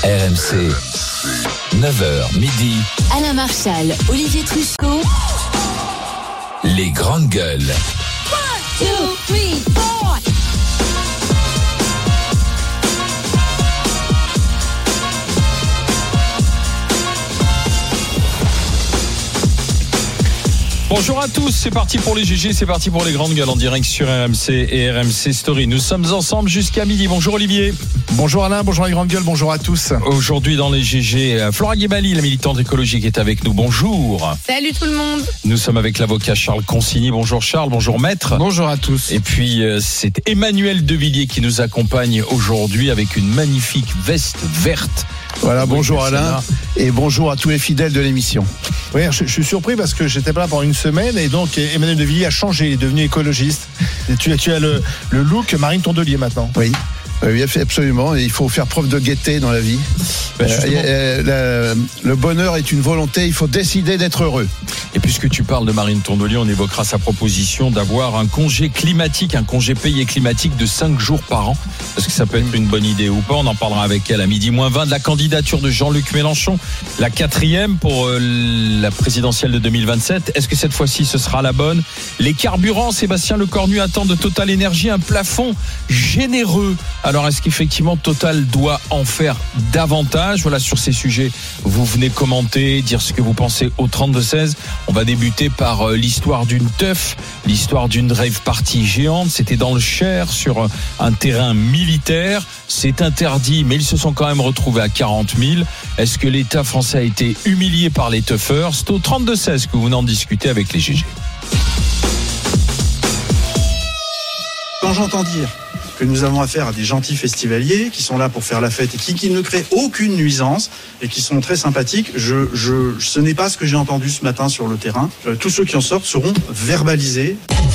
RMC, 9h midi. Alain Marchal, Olivier Truscot. Les grandes gueules. 1, 2, 3, 4. Bonjour à tous, c'est parti pour les GG, c'est parti pour les grandes gueules en direct sur RMC et RMC Story. Nous sommes ensemble jusqu'à midi. Bonjour Olivier. Bonjour Alain, bonjour les grandes gueules, bonjour à tous. Aujourd'hui dans les GG, Flora Guébali, la militante écologique, est avec nous. Bonjour. Salut tout le monde. Nous sommes avec l'avocat Charles Consigny. Bonjour Charles, bonjour maître. Bonjour à tous. Et puis c'est Emmanuel Devilliers qui nous accompagne aujourd'hui avec une magnifique veste verte. Voilà, bonjour Alain et bonjour à tous les fidèles de l'émission. Oui, je suis surpris parce que j'étais pas là pendant une semaine et donc Emmanuel Devilliers a changé, il est devenu écologiste. Et tu as le look Marine Tondelier maintenant. Oui. Oui, absolument. Et il faut faire preuve de gaieté dans la vie. Le bonheur est une volonté. Il faut décider d'être heureux. Et puisque tu parles de Marine Tondelier, on évoquera sa proposition d'avoir un congé climatique, un congé payé climatique de 5 jours par an. Est-ce que ça peut être une bonne idée ou pas? On en parlera avec elle à midi moins 20 de la candidature de Jean-Luc Mélenchon, la 4e pour la présidentielle de 2027. Est-ce que cette fois-ci ce sera la bonne? Les carburants, Sébastien Lecornu attend de Total Énergie un plafond généreux. Alors est-ce qu'effectivement Total doit en faire davantage? Voilà, sur ces sujets, vous venez commenter, dire ce que vous pensez au 32-16. On va débuter par l'histoire d'une teuf, l'histoire d'une rave party géante. C'était dans le Cher, sur un terrain militaire. C'est interdit, mais ils se sont quand même retrouvés à 40 000. Est-ce que l'État français a été humilié par les teufeurs? C'est au 32-16 que vous venez en discuter avec les GG. Quand j'entends dire que nous avons affaire à des gentils festivaliers qui sont là pour faire la fête et qui ne créent aucune nuisance et qui sont très sympathiques, ce n'est pas ce que j'ai entendu ce matin sur le terrain. Tous ceux qui en sortent seront verbalisés.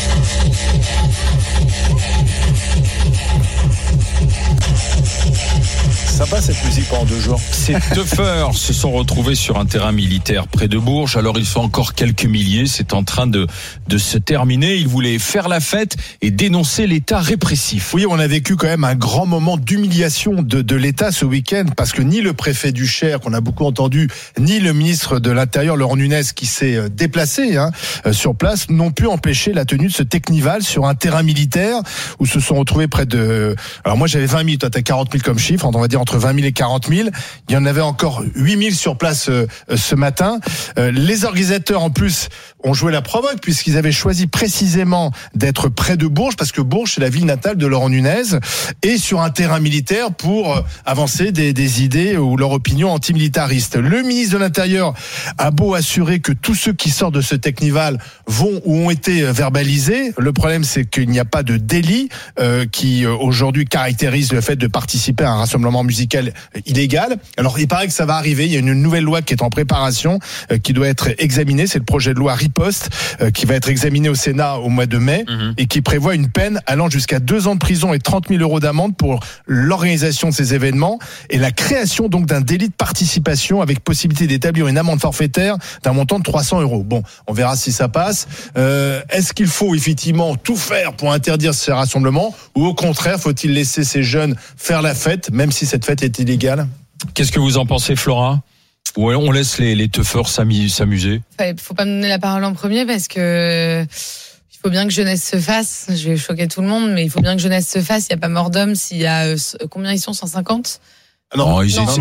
Sympa cette musique pendant 2 jours. Ces teufeurs se sont retrouvés sur un terrain militaire près de Bourges. Alors ils sont encore quelques milliers. C'est en train de se terminer. Ils voulaient faire la fête et dénoncer l'État répressif. Oui, on a vécu quand même un grand moment d'humiliation de l'État ce week-end parce que ni le préfet du Cher, qu'on a beaucoup entendu, ni le ministre de l'Intérieur, Laurent Nunez, qui s'est déplacé sur place, n'ont pu empêcher la tenue de ce technival sur un terrain militaire où se sont retrouvés près de... Alors moi j'avais 20 000, toi t'as 40 000 comme chiffre, on va dire entre 20 000 et 40 000. Il y en avait encore 8 000 sur place ce matin. Les organisateurs, en plus, ont joué la provoque puisqu'ils avaient choisi précisément d'être près de Bourges parce que Bourges, c'est la ville natale de Laurent Nunez et sur un terrain militaire pour avancer des idées ou leur opinion antimilitariste. Le ministre de l'Intérieur a beau assurer que tous ceux qui sortent de ce technival vont ou ont été verbalisés. Le problème, c'est qu'il n'y a pas de délit qui aujourd'hui caractérise le fait de participer à un rassemblement musical illégal. Alors il paraît que ça va arriver, il y a une nouvelle loi qui est en préparation, qui doit être examinée, c'est le projet de loi Riposte qui va être examiné au Sénat au mois de mai et qui prévoit une peine allant jusqu'à 2 ans de prison et 30 000 € d'amende pour l'organisation de ces événements et la création donc d'un délit de participation avec possibilité d'établir une amende forfaitaire d'un montant de 300 €. Bon, on verra si ça passe. Est-ce qu'il faut effectivement tout faire pour interdire ces rassemblements ou au contraire faut-il laisser ces jeunes faire la fête même si cette fête est illégale? Qu'est-ce que vous en pensez, Flora? Ouais, on laisse les teufeurs s'amuser. Faut pas me donner la parole en premier parce que il faut bien que jeunesse se fasse. Je vais choquer tout le monde, mais il faut bien que jeunesse se fasse. Il n'y a pas mort d'homme s'il y a combien ils sont, 150? Non,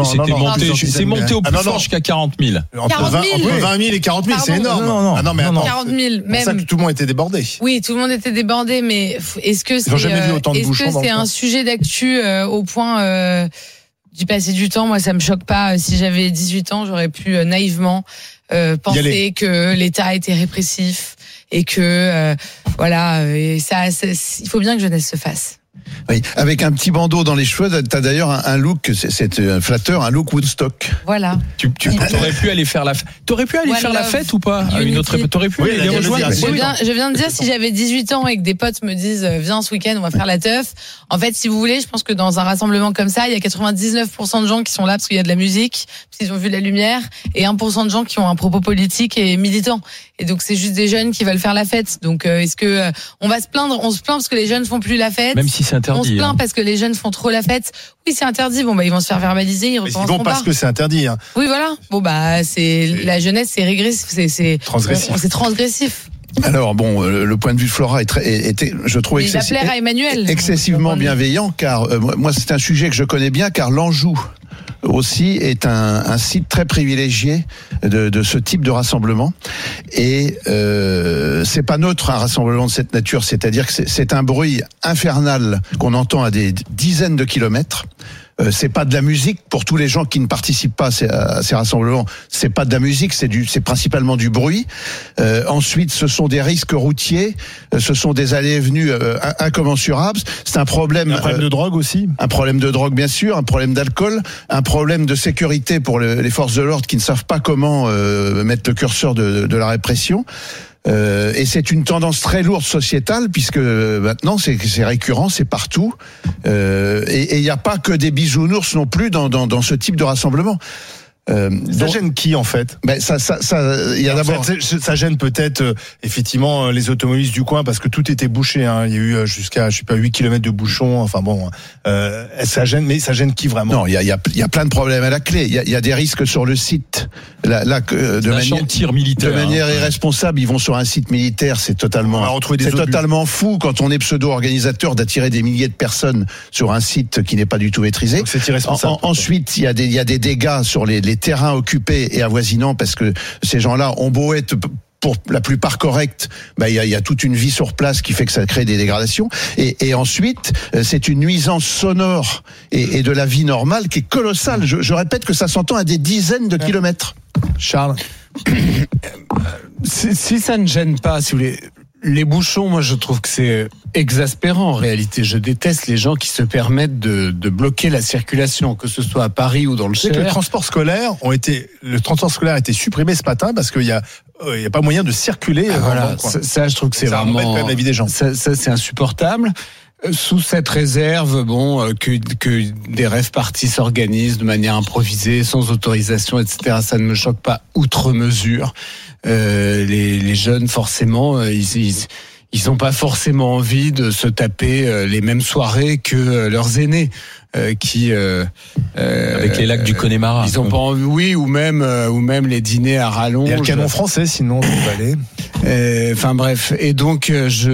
c'est monté au plus fort jusqu'à 40 000. Entre 20 000 et 40 000, c'est énorme. Non, mais attends, 40 000, même. C'est ça que tout le monde était débordé. Oui, tout le monde était débordé, mais est-ce que c'est un sujet d'actu au point d'y passer du temps? Moi, ça me choque pas. Si j'avais 18 ans, j'aurais pu naïvement penser que l'État était répressif et que et ça, il faut bien que jeunesse se fasse. Oui, avec un petit bandeau dans les cheveux, t'as d'ailleurs un look, c'est flatteur, un look Woodstock. Voilà. Tu aurais pu aller faire la fête. T'aurais pu aller faire la fête ou pas? T'aurais pu aller les rejoindre. Je viens de dire, si j'avais 18 ans et que des potes me disent viens ce week-end, on va faire la teuf. En fait, si vous voulez, je pense que dans un rassemblement comme ça, il y a 99% de gens qui sont là parce qu'il y a de la musique, parce qu'ils ont vu la lumière, et 1% de gens qui ont un propos politique et militant. Et donc c'est juste des jeunes qui veulent faire la fête. Donc est-ce que on va se plaindre? On se plaint parce que les jeunes font plus la fête. Même si c'est interdit. On se plaint parce que les jeunes font trop la fête. Oui, c'est interdit. Bon, ils vont se faire verbaliser. Ils recommenceront pas. Parce que c'est interdit. Hein. Oui, voilà. Bon, c'est la jeunesse, c'est régressif, c'est transgressif. C'est transgressif. Alors bon, le point de vue de Flora était, je trouve, excessivement bienveillant, car moi c'est un sujet que je connais bien, car l'Anjou aussi est un site très privilégié de ce type de rassemblement, et c'est pas neutre un rassemblement de cette nature, c'est-à-dire que c'est un bruit infernal qu'on entend à des dizaines de kilomètres. C'est pas de la musique pour tous les gens qui ne participent pas à ces rassemblements. C'est pas de la musique, c'est principalement du bruit. Ensuite, ce sont des risques routiers, ce sont des allées et venues incommensurables. C'est un problème. Un problème de drogue aussi. Un problème de drogue, bien sûr, un problème d'alcool, un problème de sécurité pour les forces de l'ordre qui ne savent pas comment mettre le curseur de la répression. Et c'est une tendance très lourde sociétale, puisque maintenant c'est récurrent, c'est partout, et il n'y a pas que des bisounours non plus dans ce type de rassemblement. Ça gêne qui en fait? Il y a d'abord. Ça gêne peut-être effectivement les automobilistes du coin parce que tout était bouché. Hein. Il y a eu jusqu'à 8 km de bouchons. Enfin bon, ça gêne, mais ça gêne qui vraiment? Non, il y a plein de problèmes à la clé. Il y a des risques sur le site. De manière irresponsable, ils vont sur un site militaire. C'est totalement fou quand on est pseudo-organisateur d'attirer des milliers de personnes sur un site qui n'est pas du tout maîtrisé. Donc c'est irresponsable. Ensuite, il y a des dégâts sur les terrains occupés et avoisinants, parce que ces gens-là ont beau être pour la plupart corrects, il y a toute une vie sur place qui fait que ça crée des dégradations. Et ensuite, c'est une nuisance sonore et de la vie normale qui est colossale. Je répète que ça s'entend à des dizaines de kilomètres. Charles, si ça ne gêne pas, si vous voulez. Les bouchons, moi, je trouve que c'est exaspérant en réalité. Je déteste les gens qui se permettent de bloquer la circulation, que ce soit à Paris ou dans le Cher. Le transport scolaire a été supprimé ce matin parce qu'il y a pas moyen de circuler. Voilà, ça, je trouve que c'est vraiment. Ça embête quand même la vie des gens. Ça, c'est insupportable. Sous cette réserve, que des rêves parties s'organisent de manière improvisée, sans autorisation, etc., ça ne me choque pas outre mesure. Les jeunes, forcément, ils n'ont pas forcément envie de se taper les mêmes soirées que leurs aînés. Avec les lacs du Connemara. Ils ont pas envie, oui, ou même les dîners à rallonge. Il y a le canon français, sinon vous allez. Enfin bref, et donc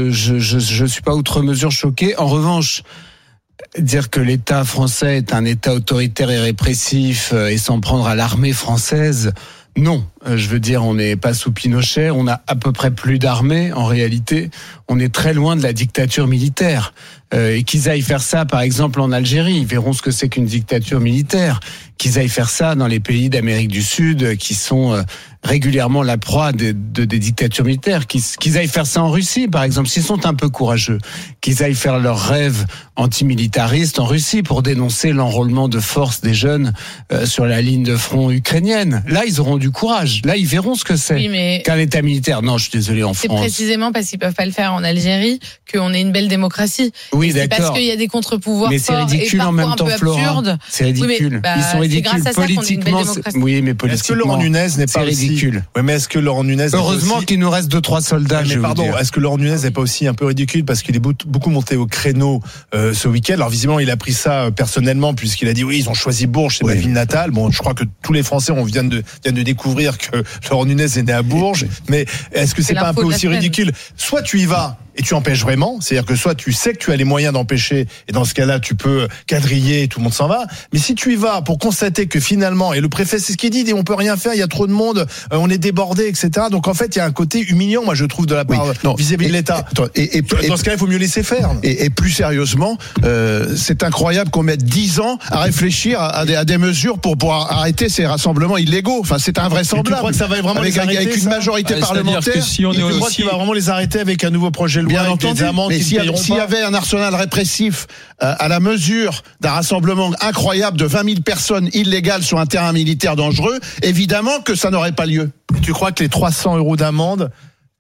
je suis pas outre mesure choqué. En revanche, dire que l'État français est un État autoritaire et répressif et s'en prendre à l'armée française, non. Je veux dire, on n'est pas sous Pinochet, on a à peu près plus d'armée en réalité. On est très loin de la dictature militaire. Et qu'ils aillent faire ça, par exemple, en Algérie, ils verront ce que c'est qu'une dictature militaire. Qu'ils aillent faire ça dans les pays d'Amérique du Sud, qui sont régulièrement la proie des dictatures militaires. Qu'ils aillent faire ça en Russie, par exemple, s'ils sont un peu courageux. Qu'ils aillent faire leur rêve antimilitariste en Russie pour dénoncer l'enrôlement de force des jeunes sur la ligne de front ukrainienne. Là, ils auront du courage. Là, ils verront ce que c'est qu'un État militaire. Non, je suis désolé, en France. C'est précisément parce qu'ils peuvent pas le faire en Algérie qu'on est une belle démocratie. Oui, c'est d'accord. Parce qu'il y a des contre-pouvoirs mais c'est ridicule et en même temps, Flora. C'est ridicule. Oui, ils sont ridicules politiquement. Oui, mais politiquement. Est-ce que Laurent Nunez n'est pas ridicule? Oui, mais est-ce que Laurent Nunez heureusement qu'il nous reste 2-3 soldats. Mais pardon, est-ce que Laurent Nunez n'est pas aussi un peu ridicule parce qu'il est beaucoup monté au créneau ce week-end? Alors visiblement, il a pris ça personnellement puisqu'il a dit oui, ils ont choisi Bourges, c'est ma ville natale. Bon, je crois que tous les Français viennent de découvrir que Laurent Nunez est né à Bourges. Mais est-ce que c'est pas un peu aussi ridicule? Soit tu y vas et tu empêches vraiment, c'est-à-dire que soit tu sais que tu as les moyens d'empêcher, et dans ce cas-là, tu peux quadriller et tout le monde s'en va. Mais si tu y vas pour constater que finalement, et le préfet, c'est ce qu'il dit, on peut rien faire, il y a trop de monde, on est débordé, etc. Donc en fait, il y a un côté humiliant, moi je trouve, de la part vis-à-vis de l'État. Et dans ce cas-là, il faut mieux laisser faire. Et plus sérieusement, c'est incroyable qu'on mette 10 ans à réfléchir à des mesures pour arrêter ces rassemblements illégaux. Enfin, c'est invraisemblable. Tu crois que ça va vraiment les arrêter, avec une majorité parlementaire? Que si on est aussi... qu'il va vraiment les arrêter avec un nouveau projet de loi, bien entendu, mais s'il y avait un arsenal répressif à la mesure d'un rassemblement incroyable de 20 000 personnes illégales sur un terrain militaire dangereux, évidemment que ça n'aurait pas lieu. Et tu crois que les 300 € d'amende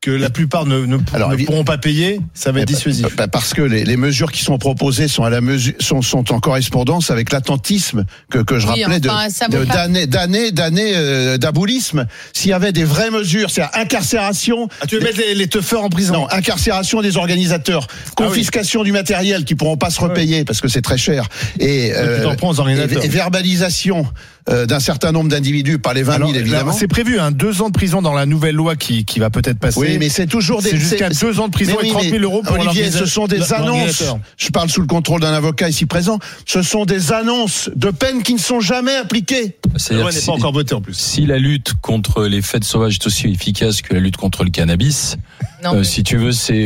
que la plupart ne pourront pas payer, ça va être dissuasif. Parce que les mesures qui sont proposées sont sont en correspondance avec l'attentisme que je rappelais d'années d'abolisme. S'il y avait des vraies mesures, c'est incarcération. Tu veux mettre les teufeurs en prison? Non, incarcération des organisateurs, confiscation du matériel qui pourront pas se repayer parce que c'est très cher, et verbalisation d'un certain nombre d'individus par les 20 000 évidemment. C'est prévu 2 ans de prison dans la nouvelle loi qui va peut-être passer. Oui, mais c'est toujours c'est jusqu'à 2 ans de prison et 30 000 euros pour Olivier, ce sont des annonces. Je parle sous le contrôle d'un avocat ici présent. Ce sont des annonces de peines qui ne sont jamais appliquées. La loi n'est pas encore votée en plus. Si la lutte contre les fêtes sauvages est aussi efficace que la lutte contre le cannabis, si tu veux, c'est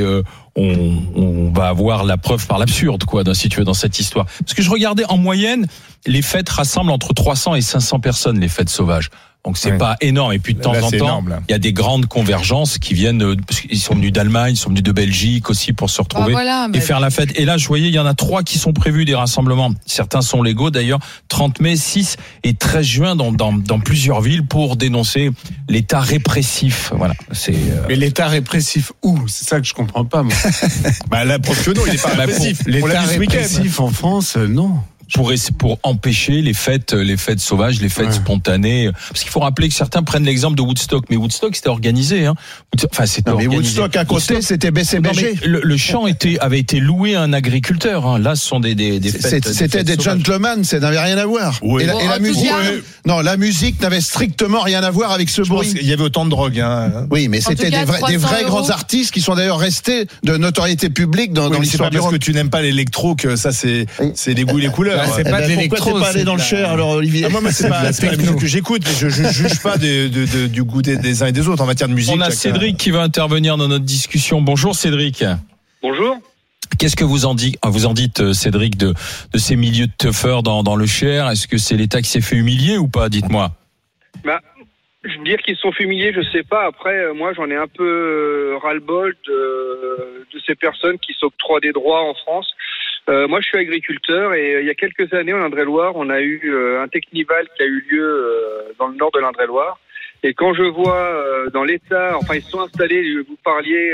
on va avoir la preuve par l'absurde, quoi, si tu veux, dans cette histoire. Parce que je regardais en moyenne, les fêtes rassemblent entre 300 et 500 personnes, les fêtes sauvages. Donc c'est pas énorme. Et puis de temps en temps, il y a des grandes convergences qui viennent, parce qu'ils sont venus d'Allemagne, ils sont venus de Belgique aussi pour se retrouver et faire la fête. Et là, je voyais, il y en a 3 qui sont prévus, des rassemblements. Certains sont légaux d'ailleurs. 30 mai, 6 et 13 juin dans plusieurs villes pour dénoncer l'État répressif. Voilà. Mais l'État répressif où? C'est ça que je comprends pas, moi. La preuve que non, il n'est pas répressif. L'État répressif en France, non. Pour empêcher les fêtes sauvages, les fêtes spontanées. Parce qu'il faut rappeler que certains prennent l'exemple de Woodstock, mais Woodstock c'était organisé, Enfin, c'était organisé. Woodstock à côté, c'était BCBG. Le champ avait été loué à un agriculteur. Là, ce sont des fêtes. C'était des gentlemen, ça n'avait rien à voir. Oui. Et la musique, la musique n'avait strictement rien à voir avec ce bruit. Il y avait autant de drogue. Oui, mais c'était des vrais grands artistes qui sont d'ailleurs restés de notoriété publique dans l'histoire du rock. C'est pas parce que tu n'aimes pas l'électro que ça c'est les goûts et les couleurs. C'est pas de l'électro. Pourquoi t'es pas allé dans le Cher, alors, Olivier? Moi, c'est pas la musique que j'écoute, mais je juge pas du goût des uns et des autres en matière de musique. On a Cédric qui va intervenir dans notre discussion. Bonjour Cédric. Bonjour. Qu'est-ce que vous en dites, Cédric, de ces milieux de teufeurs dans le Cher? Est-ce que c'est l'État qui s'est fait humilier ou pas? Dites-moi. Dire qu'ils se sont fait humilier, je sais pas. Après, moi, j'en ai un peu ras-le-bol de ces personnes qui s'octroient des droits en France. Moi, je suis agriculteur et il y a quelques années, en Indre-et-Loire, on a eu un technival qui a eu lieu dans le nord de l'Indre-et-Loire. Et quand je vois dans l'État, ils se sont installés, vous parliez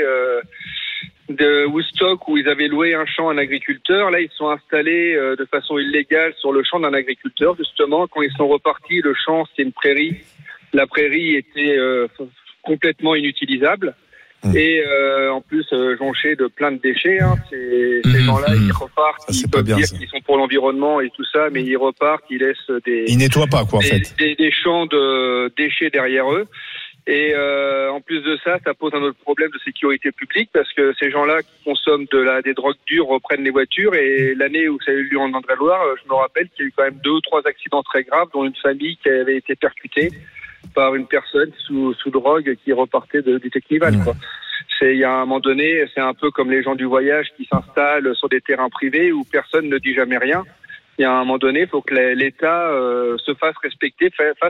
de Woodstock où ils avaient loué un champ à un agriculteur. Là, ils se sont installés de façon illégale sur le champ d'un agriculteur. Justement, quand ils sont repartis, le champ, c'était une prairie. La prairie était complètement inutilisable. Et en plus jonché de plein de déchets. Ces gens-là, ils repartent, ils peuvent dire qu'ils sont pour l'environnement et tout ça, mais ils repartent, ils laissent ils nettoient pas, quoi, en fait. Des champs de déchets derrière eux. Et en plus de ça, ça pose un autre problème de sécurité publique parce que ces gens-là qui consomment des drogues dures reprennent les voitures. Et l'année où ça a eu lieu en Indre-et-Loire, je me rappelle qu'il y a eu quand même 2 ou 3 accidents très graves, dont une famille qui avait été percutée par une personne sous drogue qui repartait du Technival, quoi. Il y a un moment donné, c'est un peu comme les gens du voyage qui s'installent sur des terrains privés où personne ne dit jamais rien. Il y a un moment donné, il faut que l'État se fasse respecter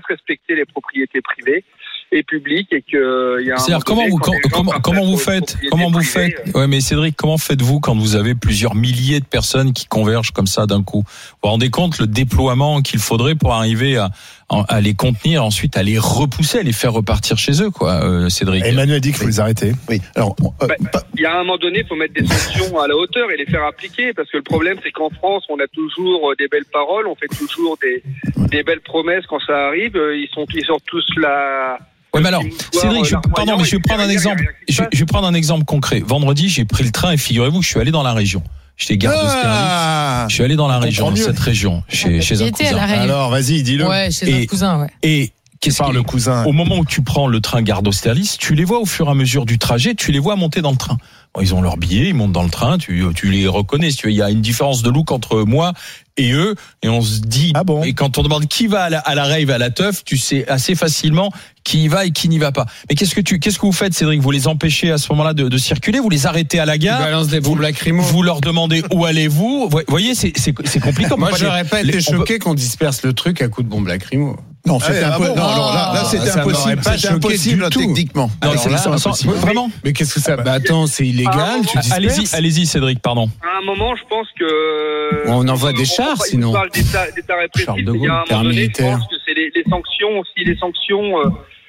les propriétés privées et publiques et que il y a. C'est-à-dire comment vous faites Ouais, mais Cédric, comment faites-vous quand vous avez plusieurs milliers de personnes qui convergent comme ça d'un coup? Vous vous rendez compte le déploiement qu'il faudrait pour arriver à les contenir, ensuite à les repousser, à les faire repartir chez eux, quoi, Cédric? Emmanuel dit qu'il faut les arrêter. Oui. Alors, il y a un moment donné, il faut mettre des sanctions à la hauteur et les faire appliquer, parce que le problème, c'est qu'en France, on a toujours des belles paroles, on fait toujours des belles promesses quand ça arrive. Ils sortent tous là. Ouais, mais alors, Cédric, je vais prendre un exemple. Je vais prendre un exemple concret. Vendredi, j'ai pris le train et figurez-vous que je suis allé dans la région. J'étais garde d'Austerlitz. Je suis allé dans la région, dans cette région, chez un cousin. Alors, vas-y, dis-le. Ouais, chez un cousin, ouais. Et le cousin. Au moment où tu prends le train gare d'Austerlitz, tu les vois au fur et à mesure du trajet, tu les vois monter dans le train. Bon, ils ont leur billet, ils montent dans le train, tu les reconnais. Il y a une différence de look entre moi et eux, et on se dit. Ah bon? Et quand on demande qui va à la rave, à la teuf, tu sais assez facilement qui y va et qui n'y va pas. Mais qu'est-ce que vous faites, Cédric? Vous les empêchez à ce moment-là de circuler? Vous les arrêtez à la gare? Ils balancent des bombes lacrymo. Vous leur demandez où allez-vous? Vous voyez, c'est compliqué. Moi, j'aurais pas été choqué qu'on disperse le truc à coups de bombes lacrymo. Non, c'était impossible. Là, c'était impossible. C'était impossible techniquement. Non, c'est impossible. Vraiment? Mais qu'est-ce que ça? Attends, c'est illégal. Tu disperses. Allez-y, Cédric, pardon. À un moment, je pense que. On envoie des chars, sinon. On parle d'État répressif. Il y a un moment donné, je pense que c'est les sanctions aussi, les sanctions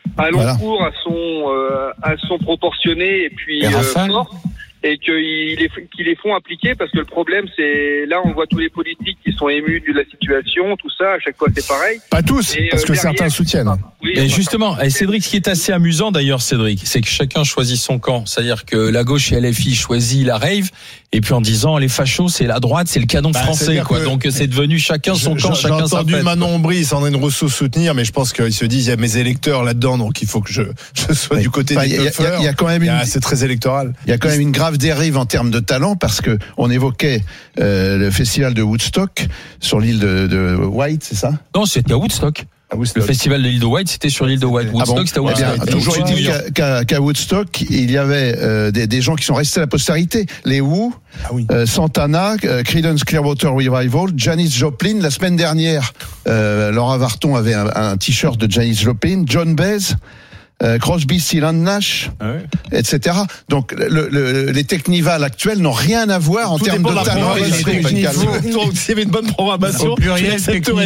à long cours, à son proportionné et puis fort. Et qu'ils les font appliquer, parce que le problème, c'est, là, on voit tous les politiques qui sont émus de la situation, tout ça, à chaque fois, c'est pareil. Pas tous, parce que certains soutiennent. Oui, et justement, et Cédric, ce qui est assez amusant d'ailleurs, Cédric, c'est que chacun choisit son camp. C'est-à-dire que la gauche et LFI choisit la rave, et puis en disant, les fachos, c'est la droite, c'est le canon français, quoi. Donc, c'est devenu chacun son camp, chacun sa fête. J'ai entendu Manon Aubry et Sandrine Rousseau soutenir, mais je pense qu'ils se disent, il y a mes électeurs là-dedans, donc il faut que je sois du côté des teufeurs. Il y a quand même c'est très électoral. Il y a quand même une grave dérive en termes de talent, parce que on évoquait le festival de Woodstock sur l'île de White, c'est ça? Non, c'était à Woodstock. Le festival de l'île de White, c'était sur l'île de White. Woodstock, c'était à Woodstock. Toujours dit qu'à Woodstock, il y avait des gens qui sont restés à la postérité. Les Who, Santana, Creedence Clearwater Revival, Janis Joplin. La semaine dernière, Laura Varton avait un t-shirt de Janis Joplin, John Baez, Crosby, Stills, Nash, etc. Donc les Technivals actuels n'ont rien à voir en termes de talent. Donc s'il y avait une bonne programmation, au pluriel,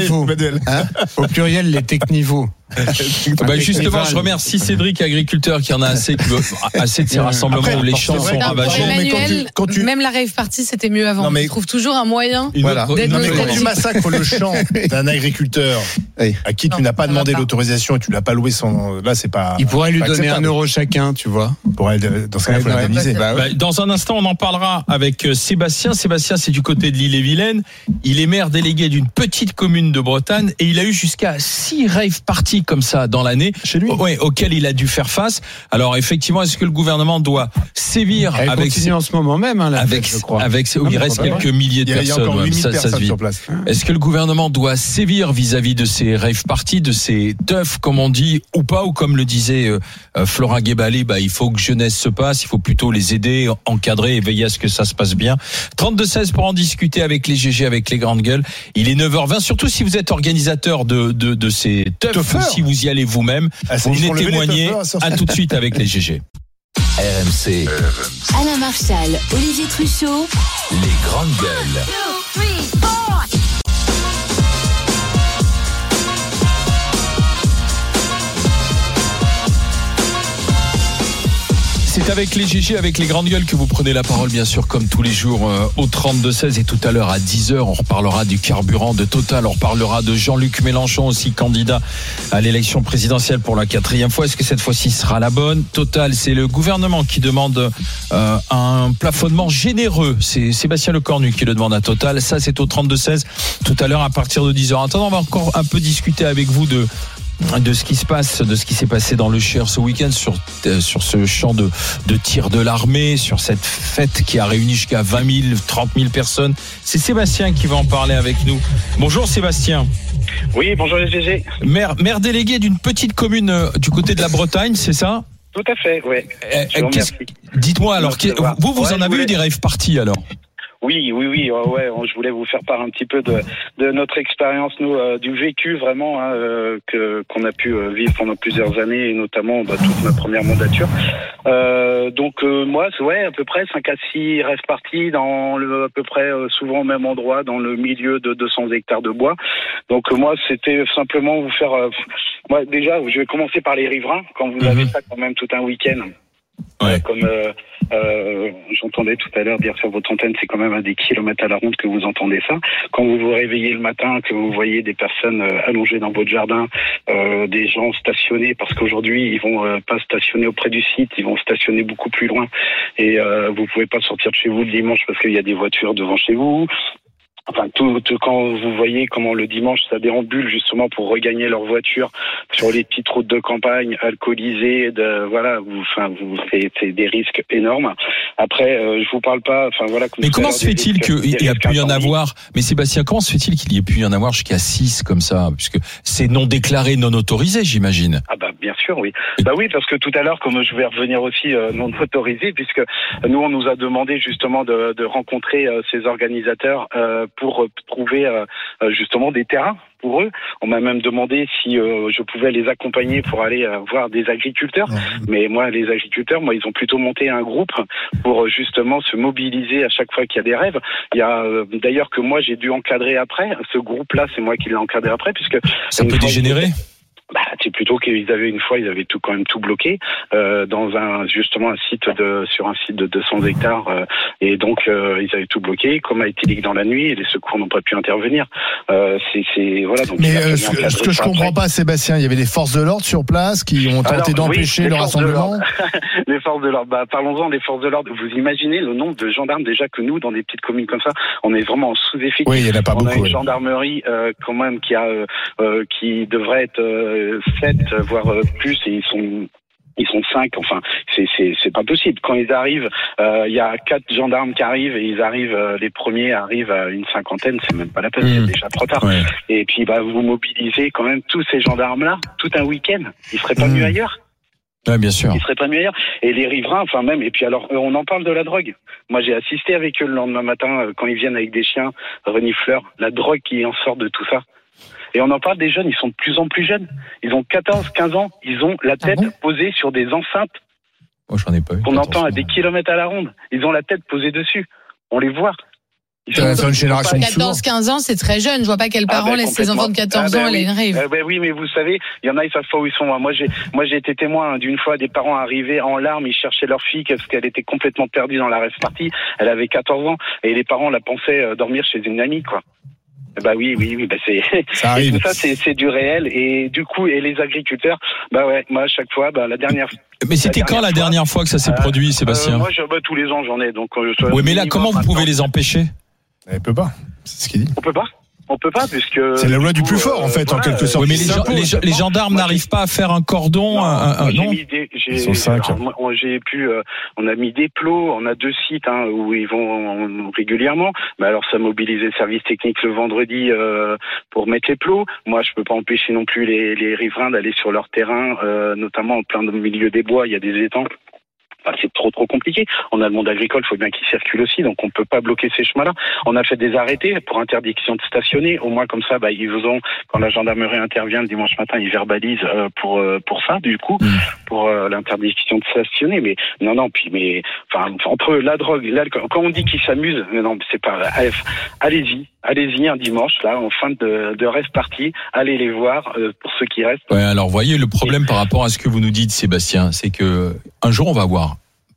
au pluriel, les Technivaux. Justement, je remercie Cédric, agriculteur, qui en a assez de ces rassemblements où les champs sont ravagés. Emmanuel, même la rave party, c'était mieux avant. Il trouve toujours un moyen d'être quand tu massacres le champ d'un agriculteur à qui tu n'as pas demandé l'autorisation et tu l'as pas loué là, c'est pas. Il pourrait lui donner 1 euro chacun, tu vois. Dans ce cas-là, il faut l'indemniser. Dans un instant, on en parlera avec Sébastien. Sébastien, c'est du côté de l'Ille-et-Vilaine. Il est maire délégué d'une petite commune de Bretagne et il a eu jusqu'à 6 rave parties comme ça dans l'année, chez lui, auquel il a dû faire face. Alors effectivement, est-ce que le gouvernement doit sévir avec en ce moment même, la avec, je crois. Il reste quelques milliers de personnes. Il y a encore 8000 personnes sur place. Est-ce que le gouvernement doit sévir vis-à-vis de ces rave parties, de ces teufs, comme on dit, ou pas, ou comme le disait Flora Guébalé, il faut que jeunesse se passe, il faut plutôt les aider, encadrer et veiller à ce que ça se passe bien. 32-16 pour en discuter avec les GG, avec les grandes gueules. Il est 9h20, surtout si vous êtes organisateur de ces teufs, ou si vous y allez vous-même, vous venez témoigner. À tout de suite avec les GG. RMC. Alain Marchal, Olivier Truchot. Les grandes gueules. 2, 3, 4. C'est avec les GG, avec les grandes gueules que vous prenez la parole, bien sûr, comme tous les jours au 32-16. Et tout à l'heure à 10h, on reparlera du carburant de Total. On reparlera de Jean-Luc Mélenchon, aussi candidat à l'élection présidentielle pour la 4e fois. Est-ce que cette fois-ci sera la bonne? Total, c'est le gouvernement qui demande un plafonnement généreux. C'est Sébastien Lecornu qui le demande à Total. Ça, c'est au 32-16. Tout à l'heure, à partir de 10h. Attends, on va encore un peu discuter avec vous de ce qui se passe, de ce qui s'est passé dans le Cher ce week-end sur ce champ de tir de l'armée, sur cette fête qui a réuni jusqu'à 20 000, 30 000 personnes. C'est Sébastien qui va en parler avec nous. Bonjour Sébastien. Oui, bonjour les GG. Maire délégué d'une petite commune du côté de la Bretagne, c'est ça? Tout à fait, oui. Dites-moi alors, vous en avez eu des rave parties alors? Oui, je voulais vous faire part un petit peu de notre expérience, nous, du vécu vraiment qu'on a pu vivre pendant plusieurs années, et notamment toute ma première mandature. Moi, à peu près 5 à 6 rêves parties dans à peu près souvent au même endroit, dans le milieu de 200 hectares de bois. Donc moi, c'était simplement vous faire... déjà, je vais commencer par les riverains, quand vous avez ça quand même tout un week-end. Ouais. Comme j'entendais tout à l'heure dire sur votre antenne, c'est quand même à des kilomètres à la ronde que vous entendez ça. Quand vous vous réveillez le matin, que vous voyez des personnes allongées dans votre jardin, des gens stationnés, parce qu'aujourd'hui ils vont pas stationner auprès du site, ils vont stationner beaucoup plus loin, et vous pouvez pas sortir de chez vous le dimanche parce qu'il y a des voitures devant chez vous. Enfin, tout quand vous voyez comment le dimanche ça déambule justement pour regagner leur voiture sur les petites routes de campagne, alcoolisées, c'est des risques énormes. Après, je vous parle pas, Mais comment se fait-il qu'il y a pu y en avoir? Mais Sébastien, comment se fait-il qu'il y ait pu y en avoir jusqu'à 6 comme ça? Puisque c'est non déclaré, non autorisé, j'imagine. Ah bien sûr, oui. Oui, parce que tout à l'heure, comme je vais revenir aussi non autorisé, puisque nous on nous a demandé justement de rencontrer ces organisateurs pour trouver justement des terrains pour eux. On m'a même demandé si je pouvais les accompagner pour aller voir des agriculteurs. Mais moi, les agriculteurs, ils ont plutôt monté un groupe pour justement se mobiliser à chaque fois qu'il y a des rêves. Il y a d'ailleurs que moi j'ai dû encadrer après. Ce groupe-là, c'est moi qui l'ai encadré après, puisque ça peut dégénérer. c'est plutôt qu'ils avaient quand même tout bloqué dans justement sur un site de 200 hectares et donc ils avaient tout bloqué. Comme a été dit dans la nuit, et les secours n'ont pas pu intervenir. Voilà. Donc, mais ce que je comprends pas, Sébastien, il y avait des forces de l'ordre sur place qui ont tenté d'empêcher le rassemblement. Les forces de l'ordre. Parlons-en des forces de l'ordre. Vous imaginez le nombre de gendarmes déjà que nous, dans des petites communes comme ça, on est vraiment en sous-effectif. Oui, il y en a pas beaucoup. On a une gendarmerie quand même qui devrait être 7 voire plus, et ils sont 5, enfin, c'est pas possible. Quand ils arrivent, il y a 4 gendarmes qui arrivent et les premiers arrivent à une 50aine, c'est même pas la peine, c'est déjà trop tard. Ouais. Et puis, vous mobilisez quand même tous ces gendarmes-là, tout un week-end. Ils seraient pas mieux ailleurs? Ouais, bien sûr. Ils seraient pas mieux ailleurs. Et les riverains, enfin même, et puis alors, on en parle de la drogue. Moi, j'ai assisté avec eux le lendemain matin, quand ils viennent avec des chiens renifleurs, la drogue qui en sort de tout ça. Et on en parle des jeunes, ils sont de plus en plus jeunes. Ils ont 14, 15 ans, ils ont la tête posée sur des enceintes. Moi, j'en ai pas eu. On entend à des kilomètres à la ronde. Ils ont la tête posée dessus. On les voit. Une génération 14-15 ans, c'est très jeune. Je vois pas quel parent laisse ses enfants de 14 ans aller à une rave. Oui, mais vous savez, il y en a, ils savent pas où ils sont. Moi, j'ai été témoin d'une fois des parents arrivés en larmes, ils cherchaient leur fille parce qu'elle était complètement perdue dans la rave party. Elle avait 14 ans et les parents la pensaient dormir chez une amie, quoi. Oui, ça arrive. Et tout ça, c'est du réel. Et du coup, et les agriculteurs, moi, à chaque fois, la dernière. Mais c'était quand la dernière fois que ça s'est produit, Sébastien? Moi, tous les ans, j'en ai. Donc, oui, mais là, comment vous pouvez les empêcher? Elle peut pas. C'est ce qu'il dit. On peut pas, puisque c'est la loi du plus fort, en fait, en quelque sorte. Oui, mais les gendarmes n'arrivent pas à faire un cordon. Non. Ils sont 5. On a mis des plots. On a 2 sites où ils vont régulièrement. Mais alors, ça mobilise les services techniques le vendredi pour mettre les plots. Moi, je peux pas empêcher non plus les riverains d'aller sur leur terrain, notamment en plein milieu des bois. Il y a des étangs. C'est trop compliqué. On a le monde agricole, il faut bien qu'il circule aussi, donc on peut pas bloquer ces chemins-là. On a fait des arrêtés pour interdiction de stationner. Au moins comme ça, ils vous ont, quand la gendarmerie intervient le dimanche matin, ils verbalisent pour ça, du coup, pour l'interdiction de stationner. Mais non, entre la drogue, l'alcool, quand on dit qu'ils s'amusent, non, c'est pas. Allez-y un dimanche là, en fin de reste partie, allez les voir pour ceux qui restent. Ouais, alors voyez le problème par rapport à ce que vous nous dites, Sébastien, c'est que un jour on va voir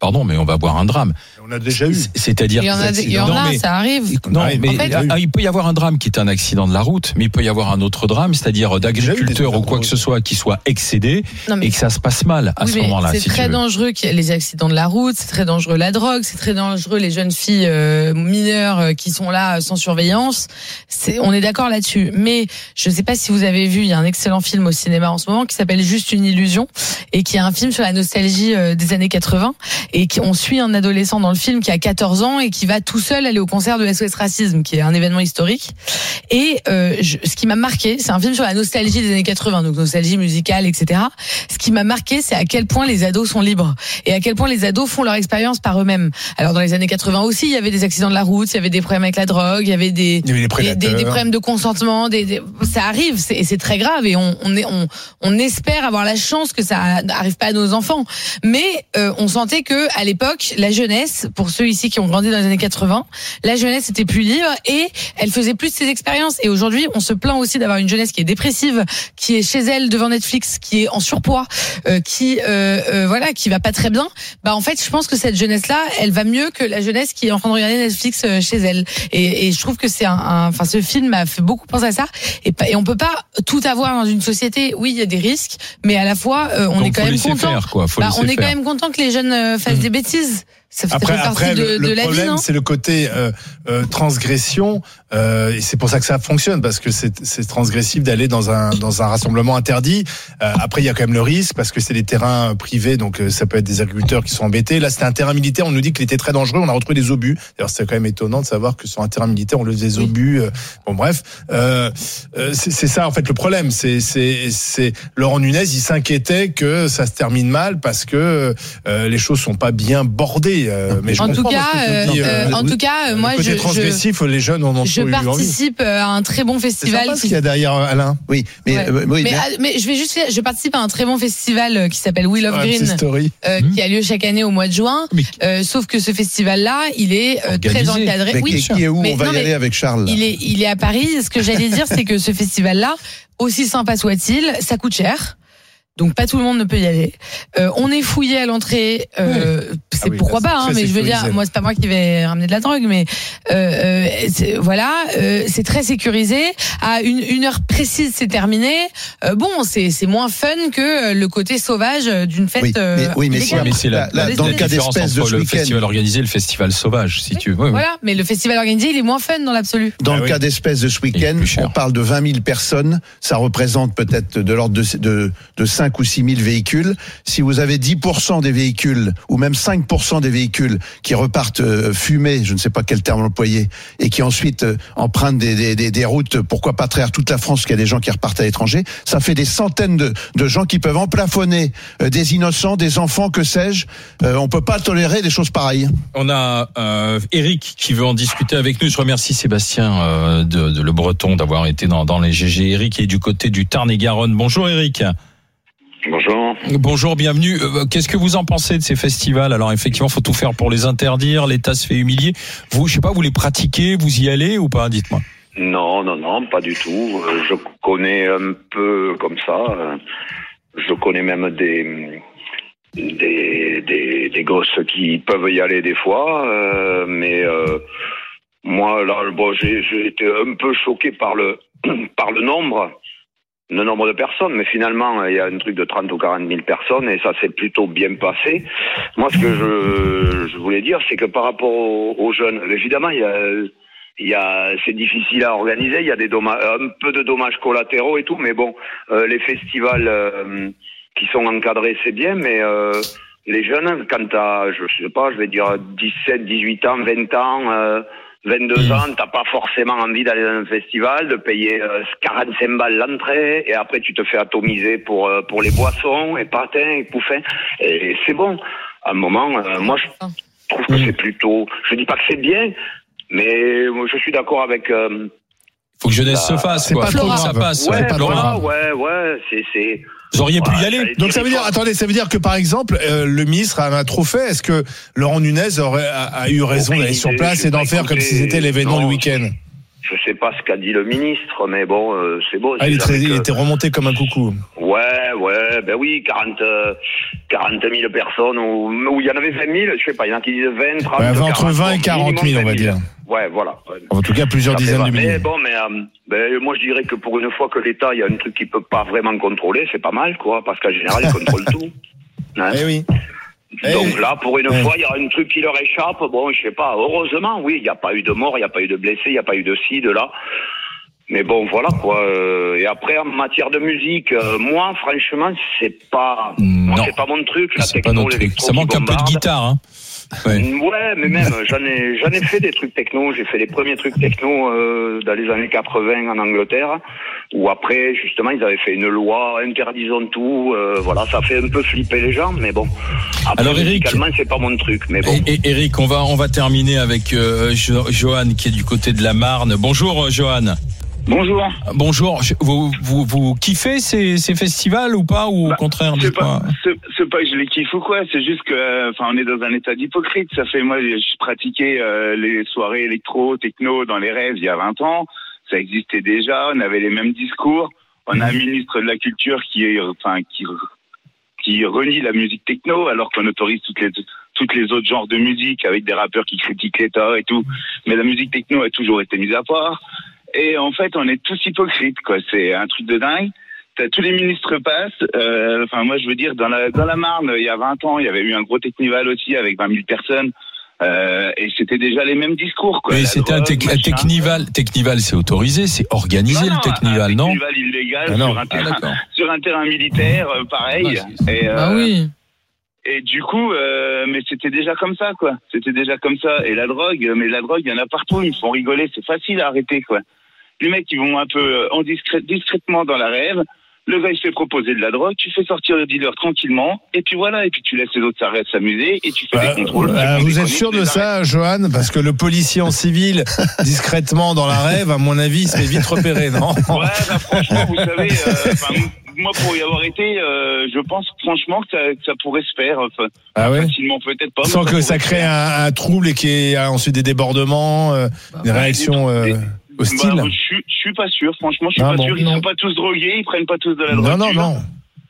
un drame. On a déjà eu. C'est-à-dire, ça arrive. Non, mais il peut y avoir un drame qui est un accident de la route, mais il peut y avoir un autre drame, c'est-à-dire d'agriculteurs ou quoi que ce soit qui soit excédé et que ça se passe mal à ce moment-là. C'est très dangereux les accidents de la route, c'est très dangereux la drogue, c'est très dangereux les jeunes filles mineures qui sont là sans surveillance. On est d'accord là-dessus. Mais je ne sais pas si vous avez vu, il y a un excellent film au cinéma en ce moment qui s'appelle Juste une illusion et qui est un film sur la nostalgie des années 80. Et on suit un adolescent dans le film qui a 14 ans et qui va tout seul aller au concert de SOS Racisme, qui est un événement historique. Et ce qui m'a marqué, c'est un film sur la nostalgie des années 80, donc nostalgie musicale, etc. Ce qui m'a marqué, c'est à quel point les ados sont libres et à quel point les ados font leur expérience par eux-mêmes. Alors dans les années 80 aussi, il y avait des accidents de la route, il y avait des problèmes avec la drogue, il y avait des problèmes de consentement, ça arrive, c'est très grave et on espère avoir la chance que ça n'arrive pas à nos enfants. Mais on sentait que à l'époque, la jeunesse, pour ceux ici qui ont grandi dans les années 80, la jeunesse était plus libre et elle faisait plus de ses expériences. Et aujourd'hui, on se plaint aussi d'avoir une jeunesse qui est dépressive, qui est chez elle devant Netflix, qui est en surpoids, qui va pas très bien. En fait, je pense que cette jeunesse-là, elle va mieux que la jeunesse qui est en train de regarder Netflix chez elle. Et je trouve que ce film m'a fait beaucoup penser à ça. Et on peut pas tout avoir dans une société. Oui, il y a des risques, mais à la fois, on est quand même content. On est quand même content que les jeunes fassent des bêtises. Après le problème, c'est le côté transgression, et c'est pour ça que ça fonctionne, parce que c'est transgressif d'aller dans un rassemblement interdit. Après, il y a quand même le risque, parce que c'est des terrains privés, donc ça peut être des agriculteurs qui sont embêtés. Là, c'était un terrain militaire, on nous dit qu'il était très dangereux, on a retrouvé des obus. D'ailleurs, c'est quand même étonnant de savoir que sur un terrain militaire, on levait des obus. Bon, bref, c'est ça en fait le problème. C'est Laurent Nunez, il s'inquiétait que ça se termine mal parce que les choses sont pas bien bordées. Mais en tout cas, moi, côté transgressif, les jeunes en ont je participe à un très bon festival. C'est sympa ce qu'il y a derrière Alain. Oui, mais je participe à un très bon festival qui s'appelle Wheel of Green, qui a lieu chaque année au mois de juin. Sauf que ce festival-là, il est très encadré. Mais qui est où on va y aller avec Charles? Il est à Paris. Ce que j'allais dire, c'est que ce festival-là, aussi sympa soit-il, ça coûte cher. Donc pas tout le monde ne peut y aller. On est fouillé à l'entrée. Pourquoi pas, mais je veux dire, moi c'est pas moi qui vais ramener de la drogue, mais c'est très sécurisé. À une heure précise, c'est terminé. C'est moins fun que le côté sauvage d'une fête. Mais c'est dans le cas d'espèce de le festival organisé, le festival sauvage, si tu veux. Voilà, mais le festival organisé, il est moins fun dans l'absolu. Dans le cas d'espèce de ce week-end, on parle de 20 000 personnes. Ça représente peut-être de l'ordre de 5 ou 6 000 véhicules. Si vous avez 10% des véhicules, ou même 5% des véhicules qui repartent fumés, je ne sais pas quel terme employer, et qui ensuite empruntent des routes, pourquoi pas travers toute la France, qu'il y a des gens qui repartent à l'étranger, ça fait des centaines de gens qui peuvent emplafonner des innocents, des enfants, que sais-je. On peut pas tolérer des choses pareilles. On a Eric qui veut en discuter avec nous. Je remercie Sébastien de Le Breton d'avoir été dans les GG. Eric est du côté du Tarn-et-Garonne. Bonjour Eric. Bonjour. Bonjour, bienvenue. Qu'est-ce que vous en pensez de ces festivals ? Alors effectivement, faut tout faire pour les interdire. L'État se fait humilier. Vous, je sais pas, vous les pratiquez, vous y allez ou pas ? Dites-moi. Non, pas du tout. Je connais un peu comme ça. Je connais même des gosses qui peuvent y aller des fois, mais moi là, j'ai été un peu choqué par le nombre de personnes, mais finalement il y a un truc de 30 ou 40 000 personnes et ça s'est plutôt bien passé. Moi, ce que je voulais dire, c'est que par rapport aux jeunes, évidemment c'est difficile à organiser, il y a un peu de dommages collatéraux et tout, mais bon, les festivals qui sont encadrés, c'est bien, mais les jeunes, quand t'as, je sais pas, je vais dire 17, 18 ans, 20 ans, 22 ans, t'as pas forcément envie d'aller dans un festival, de payer 45 balles l'entrée, et après tu te fais atomiser pour les boissons, et patins, et pouffins, et c'est bon. À un moment, moi je trouve que c'est plutôt, je dis pas que c'est bien, mais je suis d'accord avec... faut que jeunesse se fasse, quoi. C'est pas trop que ça passe. Ouais, c'est... Vous auriez pu y aller. Donc ça veut dire que par exemple, le ministre a trop fait. Est-ce que Laurent Nunez a eu raison d'aller sur place et d'en faire comme si c'était l'événement du week-end ? Je sais pas ce qu'a dit le ministre, mais bon, c'est beau. Il était remonté comme un coucou. Ouais, ben oui, 40 000 personnes, ou il y en avait 20 000, je sais pas, il y en a qui disent 20, 30 000. Entre 20 et 40 000, on va dire. Ouais, voilà. En tout cas, plusieurs dizaines de milliers. Mais bon, moi je dirais que pour une fois que l'État, il y a un truc qu'il peut pas vraiment contrôler, c'est pas mal, quoi, parce qu'en général, il contrôle tout. Hein. Eh oui. Donc là, pour une fois, il y a un truc qui leur échappe. Bon, je sais pas. Heureusement, oui, il n'y a pas eu de mort, il n'y a pas eu de blessés, il n'y a pas eu de ci, de là. Mais bon, voilà quoi. Et après, en matière de musique, moi, franchement, c'est pas mon truc. La techno, ça manque un peu de guitare, hein. Ouais, mais même j'en ai fait des trucs techno. J'ai fait les premiers trucs techno dans les années 80 en Angleterre, où après justement ils avaient fait une loi interdisant tout. Voilà, ça fait un peu flipper les gens, mais bon. Après, alors musicalement, c'est pas mon truc, mais bon. Et Eric, on va terminer avec Johan qui est du côté de la Marne. Bonjour Johan. Bonjour. Vous kiffez ces festivals ou pas, ou au contraire? C'est pas que je les kiffe ou quoi, c'est juste que, on est dans un état d'hypocrite. Ça fait, moi, je pratiquais les soirées électro, techno dans les rêves il y a 20 ans. Ça existait déjà, on avait les mêmes discours. On a un ministre de la Culture qui renie la musique techno, alors qu'on autorise toutes les autres genres de musique avec des rappeurs qui critiquent l'État et tout. Mais la musique techno a toujours été mise à part. Et en fait, on est tous hypocrites, quoi. C'est un truc de dingue. Tous les ministres passent. Moi, je veux dire, dans la Marne, il y a 20 ans, il y avait eu un gros Technival aussi avec 20 000 personnes. Et c'était déjà les mêmes discours, quoi. Mais c'était un Technival. Technival, c'est autorisé, c'est organisé, le Technival, non? Technival illégal sur un terrain militaire, pareil. Oui. Et du coup, mais c'était déjà comme ça, quoi. C'était déjà comme ça. Et la drogue, il y en a partout. Ils me font rigoler. C'est facile à arrêter, quoi. Les mecs, ils vont un peu discrètement dans la rêve. Le gars, il se fait proposer de la drogue. Tu fais sortir le dealer tranquillement. Et puis voilà. Et puis tu laisses les autres s'amuser. Et tu fais des contrôles. Vous êtes sûr de ça, Johan? Parce que le policier en civil, discrètement dans la rêve, à mon avis, il se fait vite repérer, non? Ouais, franchement, vous savez, moi, pour y avoir été, je pense franchement que ça pourrait se faire. Facilement, peut-être pas. Sans que ça crée un trouble et qu'il y ait ensuite des débordements, des réactions hostiles. Je suis pas sûr, franchement, je suis pas sûr. Ils sont pas tous drogués, ils prennent pas tous de la drogue. Non.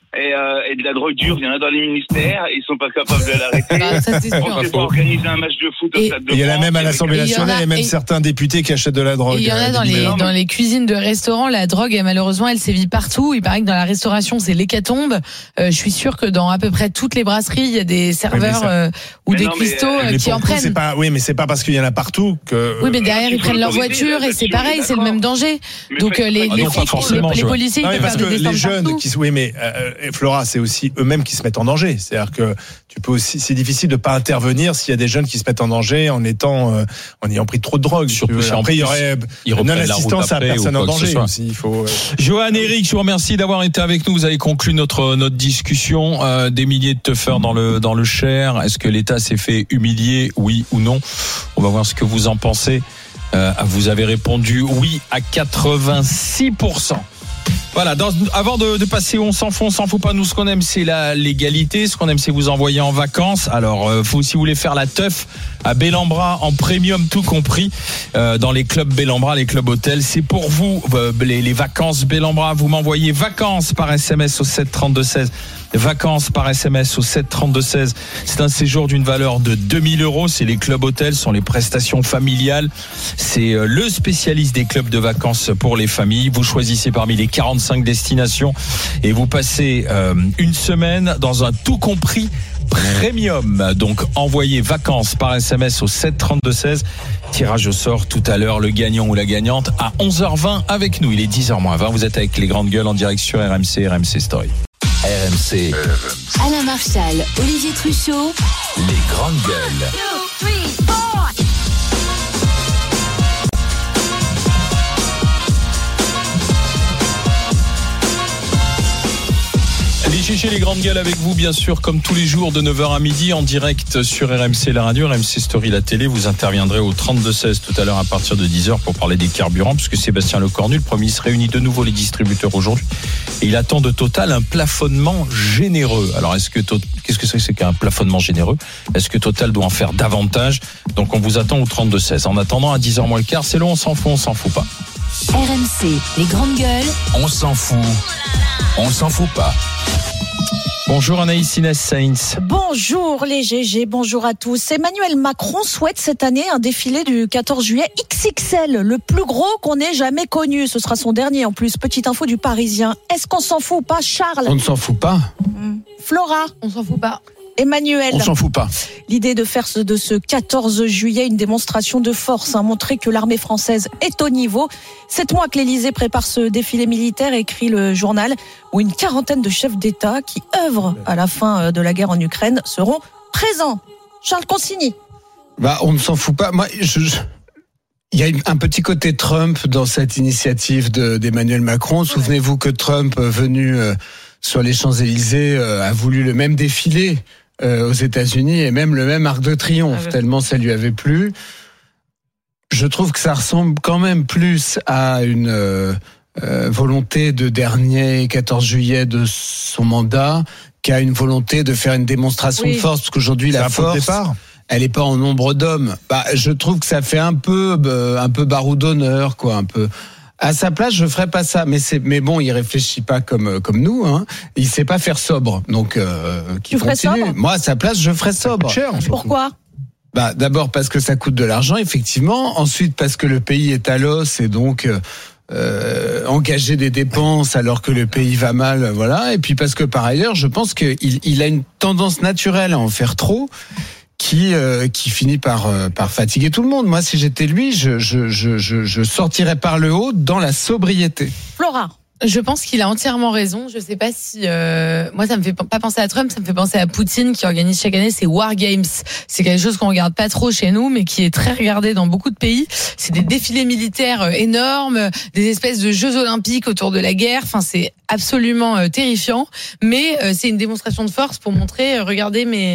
et de la drogue dure, il y en a dans les ministères, et ils sont pas capables de l'arrêter. Ça, c'est sûr. On ne peut pas organiser un match de foot au stade de France. Il y en a même à l'Assemblée nationale et même certains députés qui achètent de la drogue. Il y en a dans les cuisines de restaurants, la drogue, malheureusement, elle sévit partout. Il paraît que dans la restauration, c'est l'hécatombe. Je suis sûr que dans à peu près toutes les brasseries, il y a des serveurs ou des cuistots qui en prennent. Oui, mais c'est pas parce qu'il y en a partout que. Oui, mais derrière, ils prennent leur voiture et c'est pareil, c'est le même danger. Donc les policiers, ils peuvent faire des descentes partout. Oui, mais Flora, c'est aussi eux-mêmes qui se mettent en danger. C'est-à-dire que tu peux aussi, c'est difficile de pas intervenir s'il y a des jeunes qui se mettent en danger en ayant pris trop de drogue. Surtout si après il y aurait non-assistance à personne en danger aussi. Il faut. Johan, Eric, je vous remercie d'avoir été avec nous. Vous avez conclu notre discussion. Des milliers de teufeurs dans le Cher. Est-ce que l'État s'est fait humilier, oui ou non? On va voir ce que vous en pensez. Vous avez répondu oui à 86%. Voilà, avant de passer on s'en fout pas, nous ce qu'on aime c'est la légalité, ce qu'on aime c'est vous envoyer en vacances. Alors si vous voulez faire la teuf à Bellambra en premium tout compris, dans les clubs Bellambra, les clubs hôtels, c'est pour vous les vacances Bellambra. Vous m'envoyez vacances par SMS au 732-16. Vacances par SMS au 732-16. C'est un séjour d'une valeur de 2000 €. C'est les clubs hôtels, sont les prestations familiales. C'est le spécialiste des clubs de vacances pour les familles. Vous choisissez parmi les 45 destinations et vous passez une semaine dans un tout compris premium. Donc envoyez vacances par SMS au 732-16. Tirage au sort tout à l'heure, le gagnant ou la gagnante à 11h20 avec nous. Il est 10h-20. Vous êtes avec les grandes gueules en direct sur RMC Story. RMC. Alain Marchal, Olivier Truchot. Les grandes gueules. 2, 3, 4. Allez chercher les grandes gueules avec vous, bien sûr, comme tous les jours de 9h à midi en direct sur RMC la radio, RMC Story la télé. Vous interviendrez au 32-16 tout à l'heure à partir de 10h pour parler des carburants, puisque Sébastien Lecornu, le Premier ministre, réunit de nouveau les distributeurs aujourd'hui. Et il attend de Total un plafonnement généreux. Alors, qu'est-ce que c'est qu'un plafonnement généreux? Est-ce que Total doit en faire davantage? Donc, on vous attend au 32-16. En attendant, à 10h moins le quart, c'est long, on s'en fout pas. RMC, les grandes gueules. On s'en fout pas. Bonjour Anaïs Inès Sainz. Bonjour les GG, bonjour à tous. Emmanuel Macron souhaite cette année un défilé du 14 juillet XXL, le plus gros qu'on ait jamais connu. Ce sera son dernier en plus. Petite info du Parisien. Est-ce qu'on s'en fout ou pas, Charles? On ne s'en fout pas. Flora? On s'en fout pas. Emmanuel, on s'en fout pas. L'idée de faire de ce 14 juillet une démonstration de force, montrer que l'armée française est au niveau. 7 mois que l'Élysée prépare ce défilé militaire, écrit le journal, où une quarantaine de chefs d'État qui œuvrent à la fin de la guerre en Ukraine seront présents. Charles Consigny. On ne s'en fout pas. Moi, il y a un petit côté Trump dans cette initiative d'Emmanuel Macron. Souvenez-vous que Trump, venu sur les Champs-Élysées, a voulu le même défilé aux États-Unis et même le même arc de triomphe, tellement ça lui avait plu. Je trouve que ça ressemble quand même plus à une volonté de dernier 14 juillet de son mandat qu'à une volonté de faire une démonstration de force, parce qu'aujourd'hui la force, elle est pas en nombre d'hommes. Je trouve que ça fait un peu baroud d'honneur, quoi, un peu. À sa place, je ferais pas ça, mais bon, il réfléchit pas comme nous, hein. Il sait pas faire sobre, donc tu ferais sobre? Moi, à sa place, je ferais sobre. Cher, pourquoi? D'abord parce que ça coûte de l'argent, effectivement. Ensuite parce que le pays est à l'os et donc engager des dépenses alors que le pays va mal, voilà. Et puis parce que par ailleurs, je pense qu'il a une tendance naturelle à en faire trop, qui finit par fatiguer tout le monde. Moi, si j'étais lui, je sortirais par le haut dans la sobriété. Flora. Je pense qu'il a entièrement raison. Je sais pas si moi ça me fait pas penser à Trump, ça me fait penser à Poutine qui organise chaque année ses War Games. C'est quelque chose qu'on regarde pas trop chez nous, mais qui est très regardé dans beaucoup de pays. C'est des défilés militaires énormes, des espèces de Jeux Olympiques autour de la guerre. Enfin, c'est absolument terrifiant. Mais c'est une démonstration de force pour montrer, regardez mes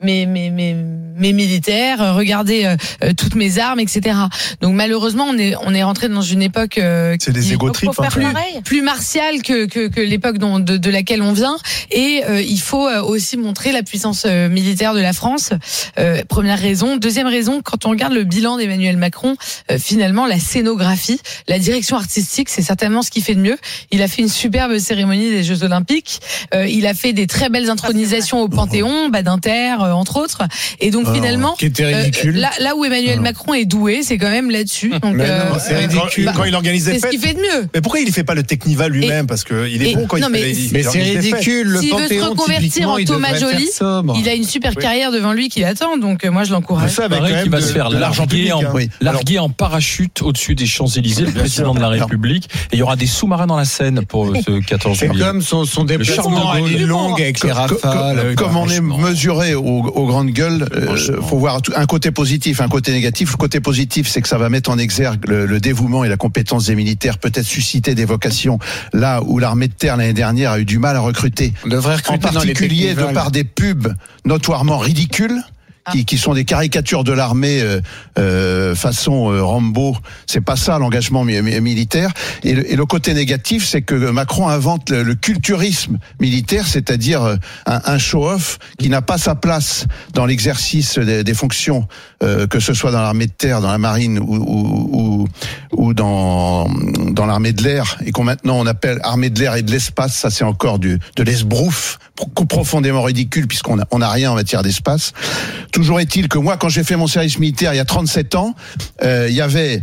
militaires, regardez toutes mes armes, etc. Donc malheureusement, on est rentré dans une époque c'est des égotrips, plus martiale que l'époque de laquelle on vient. Et il faut aussi montrer la puissance militaire de la France. Première raison. Deuxième raison, quand on regarde le bilan d'Emmanuel Macron, finalement la scénographie, la direction artistique, c'est certainement ce qu'il fait de mieux. Il a fait une superbe cérémonie des Jeux Olympiques. Il a fait des très belles intronisations au Panthéon, Badinter, entre autres. Et donc finalement, qui était ridicule. Là où Emmanuel Macron est doué, c'est quand même là-dessus. Donc c'est ridicule. Quand il organise des fêtes, c'est ce qu'il fait de mieux. Mais pourquoi il ne fait pas le Tekniva lui-même? Parce que il est bon quand il fait. Mais c'est ridicule. S'il veut se reconvertir en Thomas Joly, il a une super carrière devant lui qui l'attend. Donc moi je l'encourage. Ça qui va se faire larguer en parachute au-dessus des Champs-Élysées, le président de la République. Et il y aura des sous-marins dans la Seine pour ce 14 juillet. C'est comme son déplacement à l'île longue avec les rafales. Comme on est mesuré aux grandes gueules, faut voir un côté positif, un côté négatif. Le côté positif, c'est que ça va mettre en exergue le dévouement et la compétence des militaires, peut-être susciter des vocations là où l'armée de terre l'année dernière a eu du mal à recruter. On devrait recruter en particulier de par des pubs notoirement ridicules. Qui sont des caricatures de l'armée façon Rambo. C'est pas ça l'engagement militaire. Et le côté négatif, c'est que Macron invente le culturisme militaire, c'est-à-dire un show-off qui n'a pas sa place dans l'exercice des fonctions, que ce soit dans l'armée de terre, dans la marine ou dans l'armée de l'air, et qu'on maintenant on appelle armée de l'air et de l'espace. Ça, c'est encore de l'esbrouf profondément ridicule, puisqu'on n'a rien en matière d'espace. Toujours est-il que moi, quand j'ai fait mon service militaire il y a 37 ans, il y avait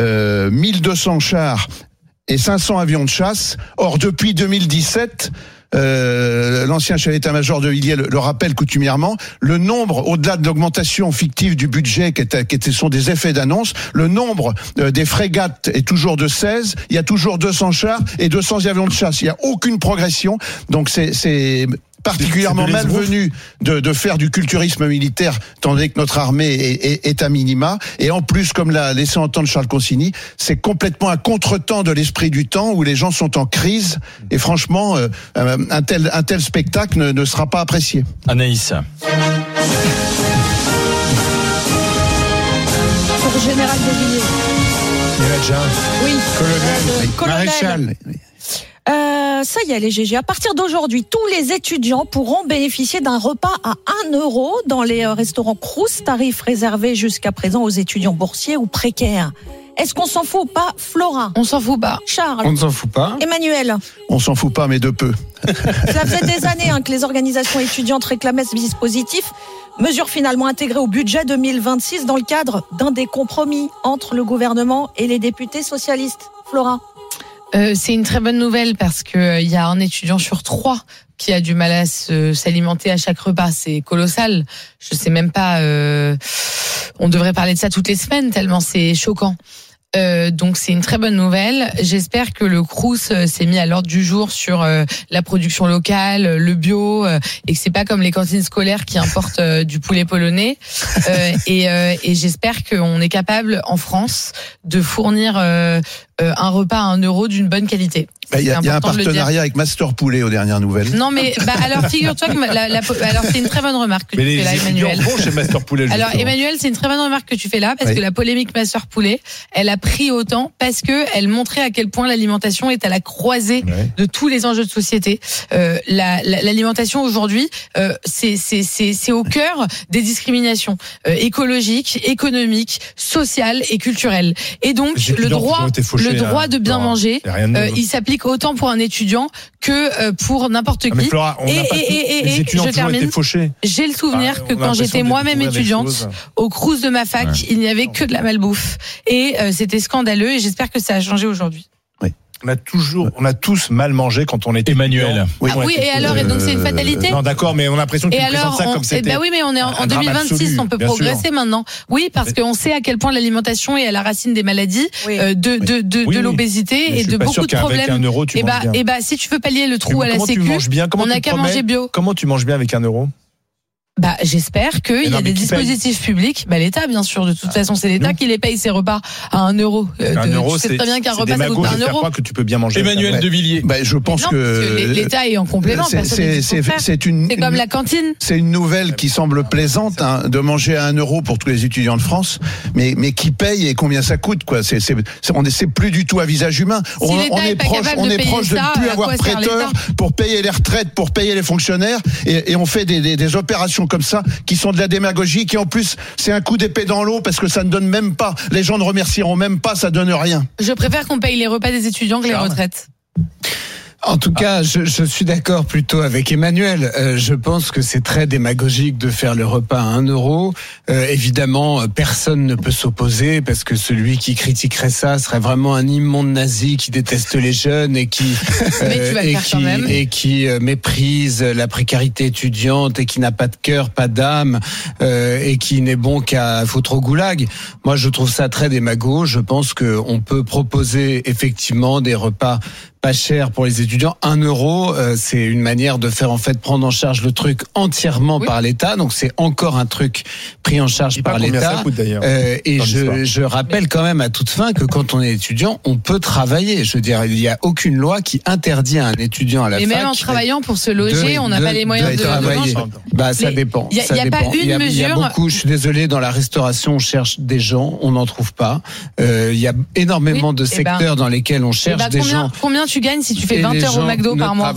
1200 chars et 500 avions de chasse. Or, depuis 2017, l'ancien chef d'état-major de Villiers le rappelle coutumièrement, le nombre, au-delà de l'augmentation fictive du budget qui sont des effets d'annonce, le nombre des frégates est toujours de 16, il y a toujours 200 chars et 200 avions de chasse. Il n'y a aucune progression, donc c'est particulièrement malvenu de faire du culturisme militaire, tandis que notre armée est à minima. Et en plus, comme l'a laissé entendre Charles Consigny, c'est complètement un contretemps de l'esprit du temps où les gens sont en crise. Et franchement, un tel spectacle ne sera pas apprécié. Anaïs. Pour le général de Villiers. Oui. Colonel. Maréchal. Ça y est, les GG. À partir d'aujourd'hui, tous les étudiants pourront bénéficier d'un repas à 1 € dans les restaurants Crous, tarif réservé jusqu'à présent aux étudiants boursiers ou précaires. Est-ce qu'on s'en fout ou pas, Flora? On s'en fout pas. Charles? On ne s'en fout pas. Emmanuel? On s'en fout pas, mais de peu. Ça faisait des années que les organisations étudiantes réclamaient ce dispositif. Mesure finalement intégrée au budget 2026 dans le cadre d'un des compromis entre le gouvernement et les députés socialistes. Flora? C'est une très bonne nouvelle parce que il y a un étudiant sur 3 qui a du mal à s'alimenter à chaque repas. C'est colossal. Je sais même pas. On devrait parler de ça toutes les semaines tellement c'est choquant. Donc c'est une très bonne nouvelle. J'espère que le Crous s'est mis à l'ordre du jour sur la production locale, le bio, et que c'est pas comme les cantines scolaires qui importent du poulet polonais. Et j'espère qu'on est capable en France de fournir un repas à 1 € d'une bonne qualité. Il y a un partenariat avec Master Poulet aux dernières nouvelles. Non mais alors figure-toi que alors c'est une très bonne remarque que tu fais là, Emmanuel. Bon chez Master Poulet. Alors Emmanuel, c'est une très bonne remarque que tu fais là parce que la polémique Master Poulet, elle a pris autant parce que elle montrait à quel point l'alimentation est à la croisée de tous les enjeux de société. L'alimentation aujourd'hui, c'est au cœur des discriminations écologiques, économiques, sociales et culturelles. Et donc le droit de bien manger, il s'applique autant pour un étudiant que pour n'importe qui. Flora, je termine. J'ai le souvenir que quand j'étais moi-même étudiante, au Crous de ma fac, il n'y avait que de la malbouffe. Et c'était scandaleux et j'espère que ça a changé aujourd'hui. On a tous mal mangé quand on était Emmanuel. Oui, et alors, et donc c'est une fatalité. Non, d'accord, mais on a l'impression que tu présentes ça comme c'était. Oui, mais on est en 2026, on peut progresser maintenant. Oui, parce qu'on sait à quel point l'alimentation est à la racine des maladies, de l'obésité et de beaucoup de problèmes. Et si tu veux pallier le trou à la sécu, on n'a qu'à manger bio. Comment tu manges bien avec 1 €? J'espère qu'il y a des dispositifs publics. L'État, bien sûr. De toute façon, c'est l'État qui les paye ses repas à 1 euro. €, c'est très bien qu'un repas ça coûte 1 euro. Que tu peux bien manger. Emmanuel de Villiers. Je pense que l'État est en complément. C'est comme la cantine. C'est une nouvelle qui semble plaisante de manger à 1 euro pour tous les étudiants de France, mais qui paye et combien ça coûte, quoi. C'est plus du tout à visage humain. On est proche de ne plus avoir prêteur pour payer les retraites, pour payer les fonctionnaires, et on fait des opérations comme ça qui sont de la démagogie, qui en plus c'est un coup d'épée dans l'eau parce que ça ne donne même pas, les gens ne remercieront même pas, ça donne rien. Je préfère qu'on paye les repas des étudiants que les retraites. En tout cas, je suis d'accord plutôt avec Emmanuel. Je pense que c'est très démagogique de faire le repas à 1 euro. Évidemment, personne ne peut s'opposer parce que celui qui critiquerait ça serait vraiment un immonde nazi qui déteste les jeunes et qui méprise la précarité étudiante et qui n'a pas de cœur, pas d'âme et qui n'est bon qu'à foutre au goulag. Moi, je trouve ça très démago. Je pense qu'on peut proposer effectivement des repas pas cher pour les étudiants. 1 euro, c'est une manière de faire en fait prendre en charge le truc entièrement par l'État. Donc c'est encore un truc pris en charge par l'État. Ça coûte, d'ailleurs, et je rappelle quand même à toute fin que quand on est étudiant, on peut travailler. Je veux dire, il n'y a aucune loi qui interdit à un étudiant à la fac. Et même en travaillant pour se loger, on n'a pas les moyens de travailler. Ça dépend. Il n'y a pas une mesure. Il y a beaucoup. Je suis désolé, dans la restauration, on cherche des gens, on n'en trouve pas. Il y a énormément de secteurs dans lesquels on cherche des gens. Combien tu gagnes si tu fais 20 heures au McDo par mois?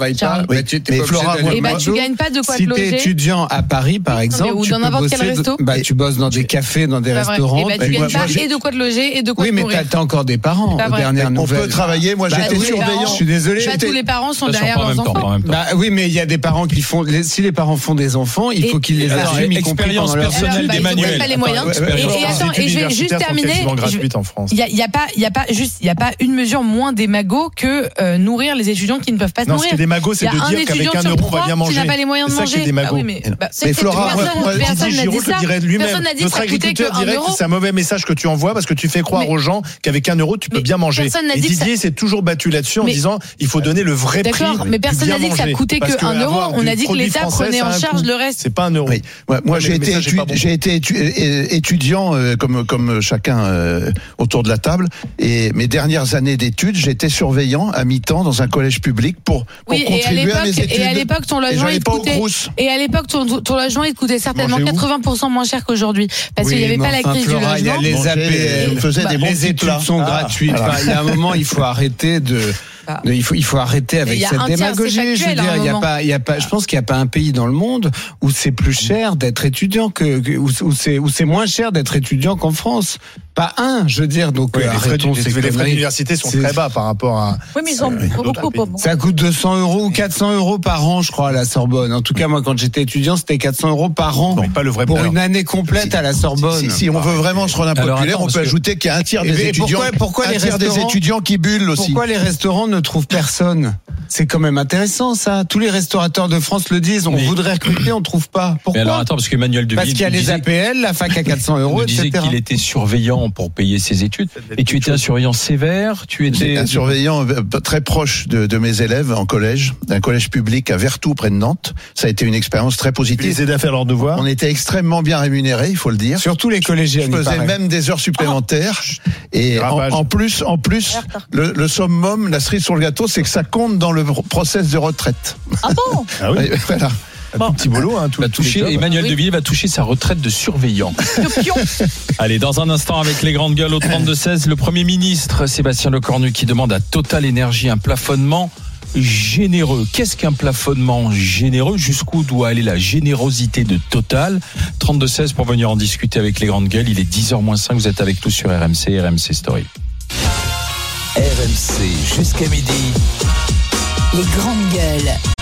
Tu gagnes pas de quoi te loger. Si t'es étudiant à Paris, par exemple, ou dans n'importe quel resto, tu bosses dans des cafés, dans des restaurants. Tu gagnes pas et de quoi te loger et de quoi te nourrir. Oui, mais t'as encore des parents. Dernière nouvelle. On peut travailler. Moi, j'étais surveillant. Je suis désolé. Tous les parents sont derrière leurs enfants. Oui, mais il y a des parents qui font. Si les parents font des enfants, il faut qu'ils les assument, y compris pendant leur vie. Expérience personnelle d'Emmanuel. Pas les moyens. Et je vais juste terminer. Il y a pas une mesure moins démago que nourrir les étudiants qui ne peuvent pas se nourrir. Ce qui est démago, c'est de dire qu'avec 1 euro, on va bien manger. Tu n'as pas les moyens de manger. Mais Flora, Didier Giraud le dirait lui-même. Notre agriculteur dirait que c'est un mauvais message que tu envoies parce que tu fais croire aux gens qu'avec 1 euro, tu peux bien manger. Et Didier s'est toujours battu là-dessus en disant il faut donner le vrai prix. D'accord, mais personne n'a dit que ça coûtait que 1 euro. On a dit que l'État prenait en charge le reste. C'est pas 1 euro. Moi, j'ai été étudiant comme chacun autour de la table. Et mes dernières années d'études, j'étais surveillant à mi-temps dans un collège public pour contribuer à mes études. Et à l'époque, ton logement, il te coûtait certainement 80% moins cher qu'aujourd'hui. Parce qu'il n'y avait pas la crise du logement. Il y a les APL, les études sont gratuites. Il y a un moment, il faut arrêter il faut arrêter avec cette démagogie. Je veux dire, je pense qu'il n'y a pas un pays dans le monde où c'est plus cher d'être étudiant où c'est moins cher d'être étudiant qu'en France. Pas un, je veux dire. Donc, les frais d'université sont très bas par rapport à. Oui, mais ils ont beaucoup. Ça coûte 200 € ou 400 € par an, je crois, à la Sorbonne. En tout cas, moi, quand j'étais étudiant, c'était 400 € par an. Non, pas le vrai pour une année complète à la Sorbonne. Si on veut vraiment se rendre impopulaire, on peut ajouter qu'il y a un tiers des étudiants. Pourquoi les des étudiants qui bullent aussi. Pourquoi les restaurants ne trouvent personne? C'est quand même intéressant, ça. Tous les restaurateurs de France le disent. On voudrait recruter, on trouve pas. Pourquoi? Mais alors, attends, parce qu'Emmanuel de Parce qu'il y a les APL, la fac à 400 €, il disait qu'il était surveillant pour payer ses études. Et tu étais un surveillant sévère? J'étais un surveillant très proche de mes élèves en collège, d'un collège public à Vertou, près de Nantes. Ça a été une expérience très positive. Tu les aidais à faire leurs devoirs? On était extrêmement bien rémunérés, il faut le dire. Surtout les collégiens. Je faisais même des heures supplémentaires. Et en plus, le summum, la cerise sur le gâteau, c'est que ça compte dans le process de retraite. Ah bon? Ah oui, voilà. Petit boulot, Emmanuel de Villiers va toucher sa retraite de surveillant. Allez, dans un instant avec les grandes gueules au 32-16, le Premier ministre Sébastien Lecornu qui demande à Total Énergie un plafonnement généreux. Qu'est-ce qu'un plafonnement généreux? Jusqu'où doit aller la générosité de Total? 32-16 pour venir en discuter avec les grandes gueules. Il est 10h-5, vous êtes avec nous sur RMC Story. RMC jusqu'à midi. Les grandes gueules.